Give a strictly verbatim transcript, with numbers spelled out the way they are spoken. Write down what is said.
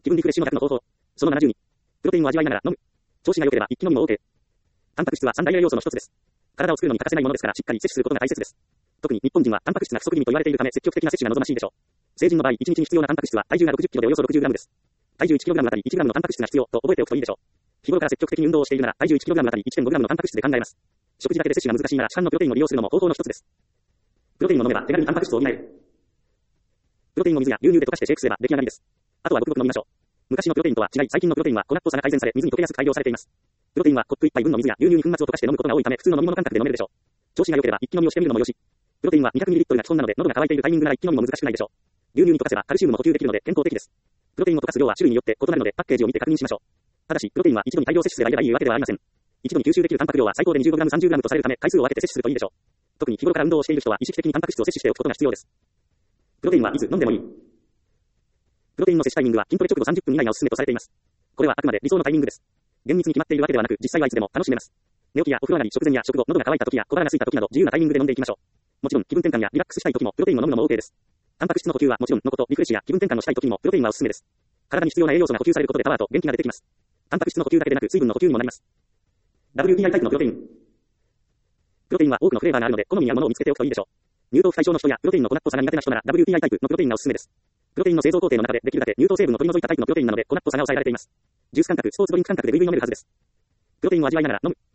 気分リフレッシュの逆の方法。そのななじゅうに。プロテインを味わいながら飲む。調子が良ければ一気飲みも OK。タンパク質は三大栄養素の一つです。体を作るのに欠かせないものですから、しっかり摂取することが大切です。特に日本人はタンパク質が不足気味と言われているため、積極的な摂取が望ましいでしょう。成人の場合、いちにちに必要なタンパク質は体重がろくじゅっキロでおよそろくじゅうグラムです。体重いちキログラムあたりいちグラムのタンパク質が必要と覚えておくといいでしょう。日頃から積極的に運動をしているなら、体重いちキログラムあたりいってんごグラムのタンパク質で考えます。食事だけで摂取が難しいなら、市販のプロテインを利用するのも方法の一つです。プロテインを飲めば手軽にタンパク質を補える。プロテインを水や牛乳で溶かしてシェイクすれば出来上がりです。あとはごくごく飲みましょう。昔のプロテインとは違い、最近のプロテインは粉っぽさが改善され、水に溶けやすく改良されています。プロテインはコップいっぱい分の水や牛乳に粉末を溶かして飲むことが多いため、普通の飲み物感覚で飲めるでしょう。調子が良ければ一気飲みをしてみるのもよし。プロテインは にひゃくミリリットル が基本なので、喉が渇いているタイミングなら一気飲みも難しくないでしょう。牛乳に溶かせばカルシウムも補給できるので健康的です。プロテインを溶かす量は種類によって異なるので、パッケージを見て確認しましょう。ただし、プロテインは一度に大量摂取すればいいわけではありません。一度に吸収できるタンパク量は最高で にじゅうごグラム、さんじゅうグラム とされるため、回数を分けて摂取するといいでしょう。特に日頃から運動をしている人は意識的にタンパク質を摂取しておくことが必要です。プロテインはいつ飲んでもいい。プロテインの摂取タイミングは筋トレ直後さんじゅっぷん以内がおすすめとされています。これはあくまで理想のタイミングです。厳密に決まっているわけではなく、実際はいつでも楽しめます。寝起きやお風呂上がり、食前や食後、喉が渇いた時や小腹が空いた時など自由なタイミングで飲んでいきましょう。もちろん気分転換やリラックスしたい時もプロテインを飲むのも OK です。タンパク質の補給はもちろんのこと、リフレッシュや気分転換のしたい時にもプロテインはおすすめです。体に必要な栄養素が補給されることでパワーと元気が出てきます。タンパク質の補給だけでなく水分の補給にもなります。ダブリューティーアイ タイプのプロテイン。プロテインは多くのフレーバーがあるので好みやものを見つけておくといいでしょう。乳糖不対症の人やプロテインの粉っぽさが苦手な人なら ダブリューティーアイ タイプのプロテインがおすすめです。プロテインの製造工程の中でできるだけ乳糖成分を取り除いたタイプのプロテインなので粉っぽさが抑えられています。ジュース感覚、スポーツドリンク感覚でぐいぐい飲めるはずです。プロテインを味わいながら飲む。